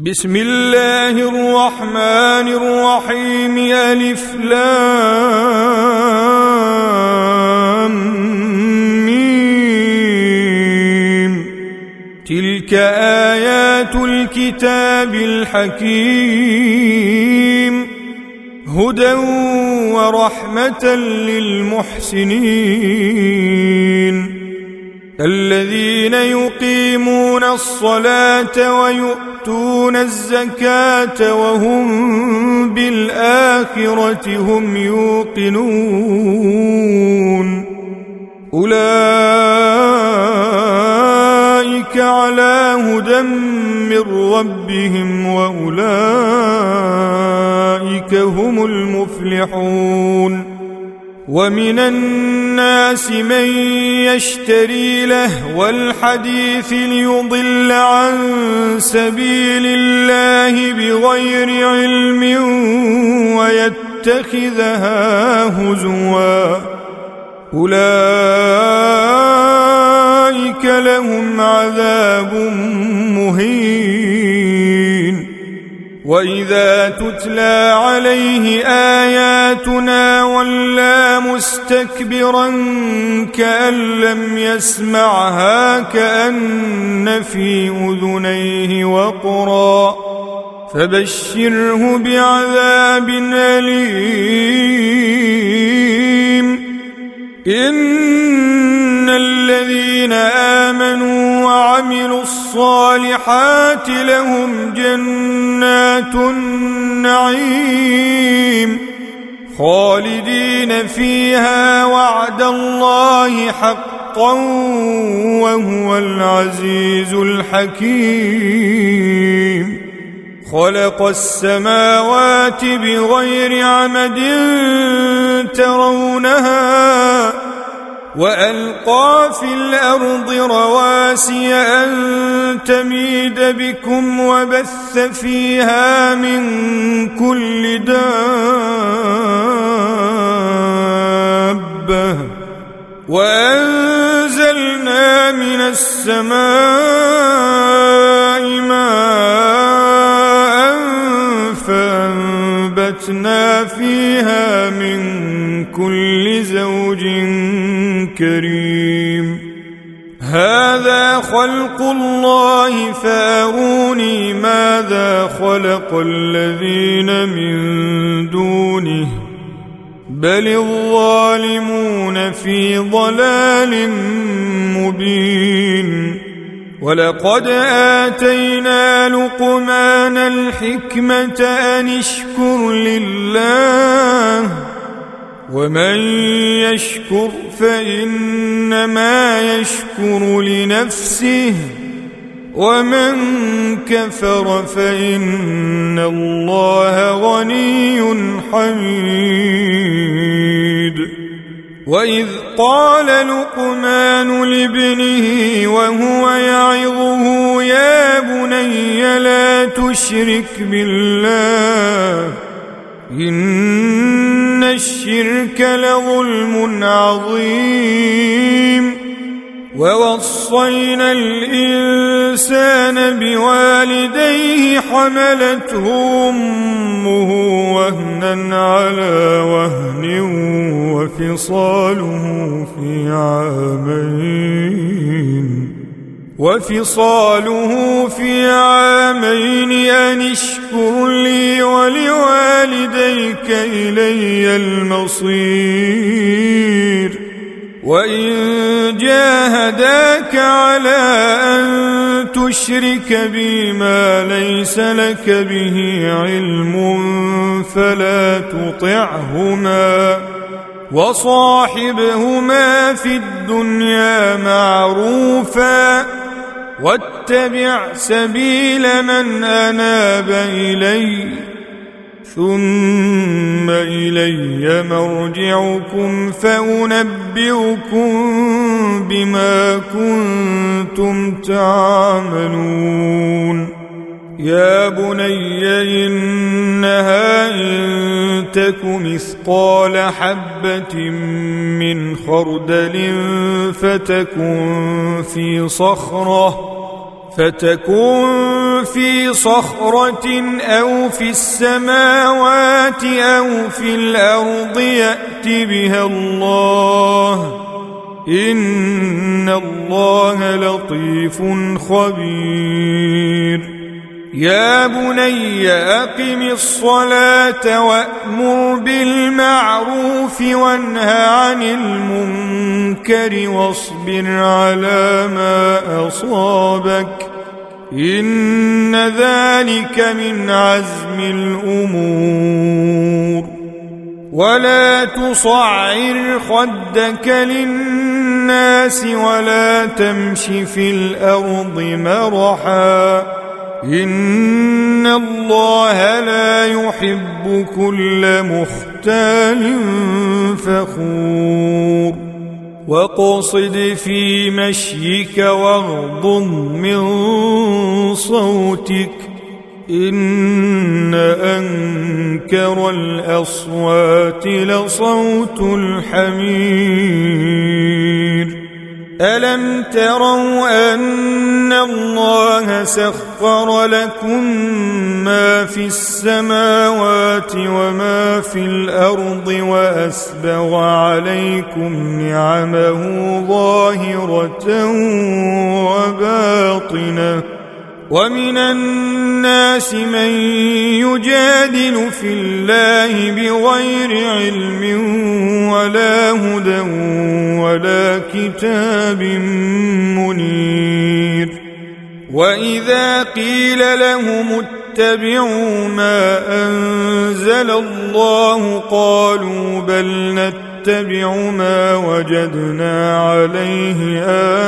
بسم الله الرحمن الرحيم. ألف لام ميم. تلك آيات الكتاب الحكيم هدى ورحمة للمحسنين الذين يقيمون الصلاة ويؤتون الزكاة وهم بالآخرة هم يوقنون أولئك على هدى من ربهم وأولئك هم المفلحون. ومن الناس من يشتري لهو الحديث ليضل عن سبيل الله بغير علم ويتخذها هزوا أولئك لهم عذاب مهين. وإذا تتلى عليه آياتنا ولى مستكبرا كأن لم يسمعها كأن في أذنيه وقرا فبشره بعذاب أليم. إن الذين آمنوا وعملوا الصالحات لهم جنات النعيم خالدين فيها وعد الله حقا وهو العزيز الحكيم. خلق السماوات بغير عمد ترونها وألقى في الأرض رواسي أن تميد بكم وبث فيها من كل دابة وأنزلنا من السماء ماء فأنبتنا فيها من كل زوج كريم. هذا خلق الله فأروني ماذا خلق الذين من دونه بل الظالمون في ضلال مبين. ولقد آتينا لقمان الحكمة أن اشكر لله ومن يشكر فإنما يشكر لنفسه ومن كفر فإن الله غني حميد. وإذ قال لقمان لابنه وهو يعظه يا بني لا تشرك بالله إن الشرك لظلم عظيم. ووصينا الإنسان بوالديه حملته أمه وهنا على وهن وفصاله في عامين أن اشكر لي ولوالديك إلي المصير. وإن جاهداك على أن تشرك بي ما ليس لك به علم فلا تطعهما وصاحبهما في الدنيا معروفا واتبع سبيل من أناب إلي ثم إلي مرجعكم فأنبئكم بما كنتم تعملون. يا بني إنها إن تك مثقال حبة من خردل فتكن قل في صخرة أو في السماوات أو في الأرض يأت بها الله إن الله لطيف خبير يا بني أقم الصلاة وأمر بالمعروف وانه عن المنكر واصبر على ما أصابك إن ذلك من عزم الأمور ولا تصعر خدك للناس ولا تمش في الأرض مرحا إن الله لا يحب كل مختال فخور واقصد في مشيك واغضض من صوتك إن أنكر الأصوات لصوت الحمير ألم تروا أن الله سخر لكم ما في السماوات وما في الأرض وأسبغ عليكم نعمه ظاهرة وباطنة ومن الناس من يجادل في الله بغير علم ولا هدى ولا كتاب منير وإذا قيل لهم اتبعوا ما أنزل الله قالوا بل نتبع ما وجدنا عليه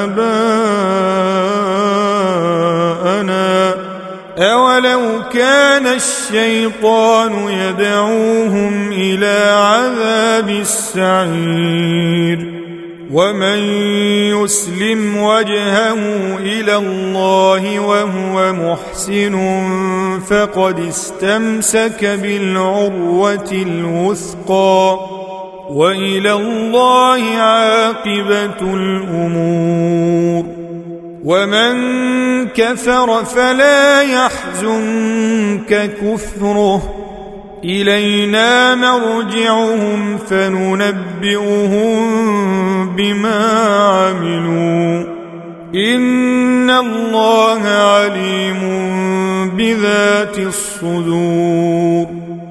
آباءنا أولو كان الشيطان يدعوهم إلى عذاب السعير ومن يسلم وجهه إلى الله وهو محسن فقد استمسك بالعروة الوثقى وإلى الله عاقبة الأمور ومن كفر فلا يحزنك كفره إلينا مرجعهم فننبئهم بما عملوا إن الله عليم بذات الصدور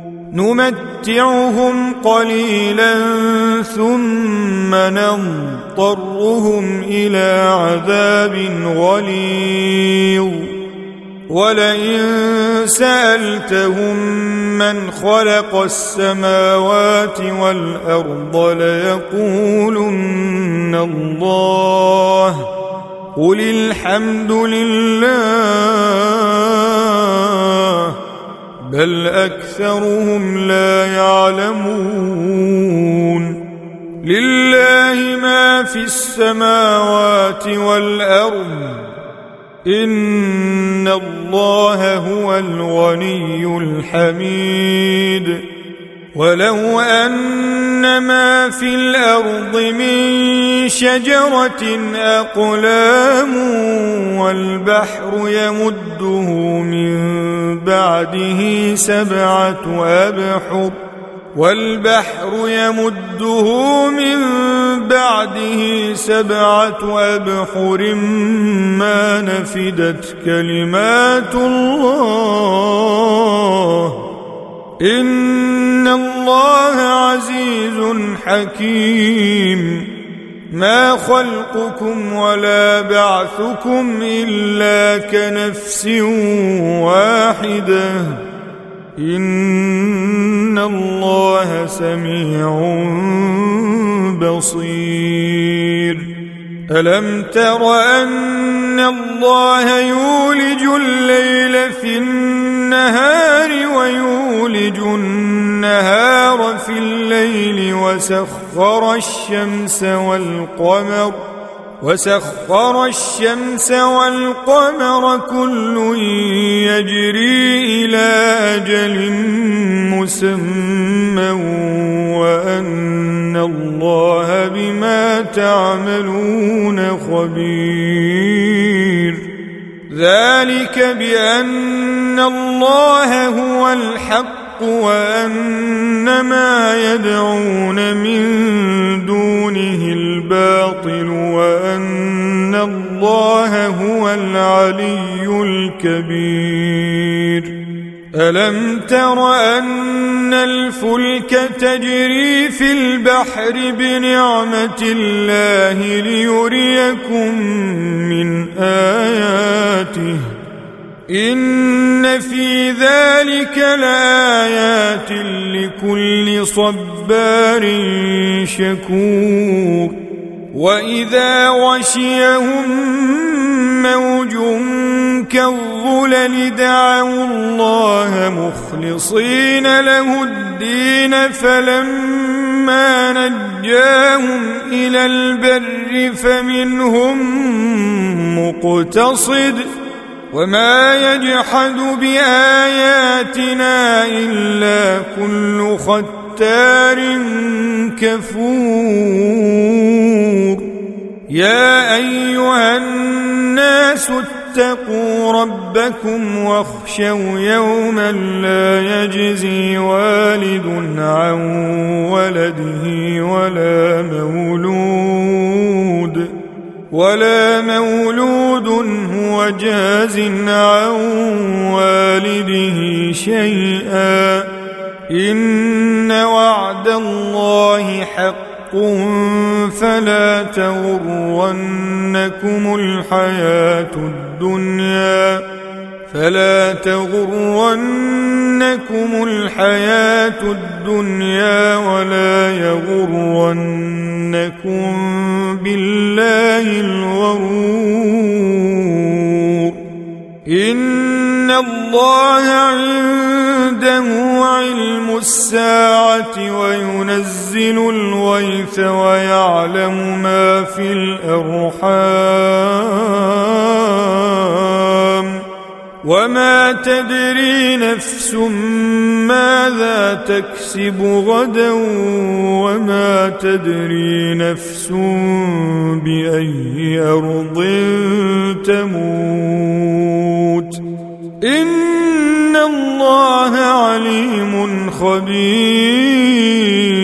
نمتعهم قليلا ثم نضطرهم إلى عذاب غليظ ولئن سألتهم من خلق السماوات والأرض ليقولن الله قل الحمد لله بل أكثرهم لا يعلمون لله ما في السماوات والأرض إن الله هو الغني الحميد ولو أن ما في الأرض من شجرة أقلام والبحر يمده من بعده سبعة أبحر ما نفدت كلمات الله إن الله عزيز حكيم ما خلقكم ولا بعثكم إلا كنفس واحدة إن الله سميع بصير ألم تر أن الله يولج الليل في النهار ويولج النهار في الليل وسخر الشمس والقمر كل يجري إلى أجل مسمى وأن الله بما تعملون خبير ذلك بأن الله هو الحق وأن ما يدعون من دونه الباطل وأن الله هو العلي الكبير ألم تر أن الفلك تجري في البحر بنعمة الله ليريكم من آياته إن في ذلك لآيات لكل صبار شكور وإذا غشيهم موج كالظلل دعوا الله مخلصين له الدين فلما نجاهم إلى البر فمنهم مقتصد وما يجحد بآياتنا إلا كل ختار كفور يا أيها الناس اتقوا ربكم واخشوا يوما لا يجزي والد عن ولده ولا مولود هو جاز عن والده شيئا إن وعد الله حق فلا تغرنكم الحياة الدنيا ولا يغرنكم بالله الغرور إن الله عنده علم الساعة وينزل الغيث ويعلم ما في الأرحام وما تدري نفس ماذا تكسب غدا وما تدري نفس بأي أرض تموت إن الله عليم خبير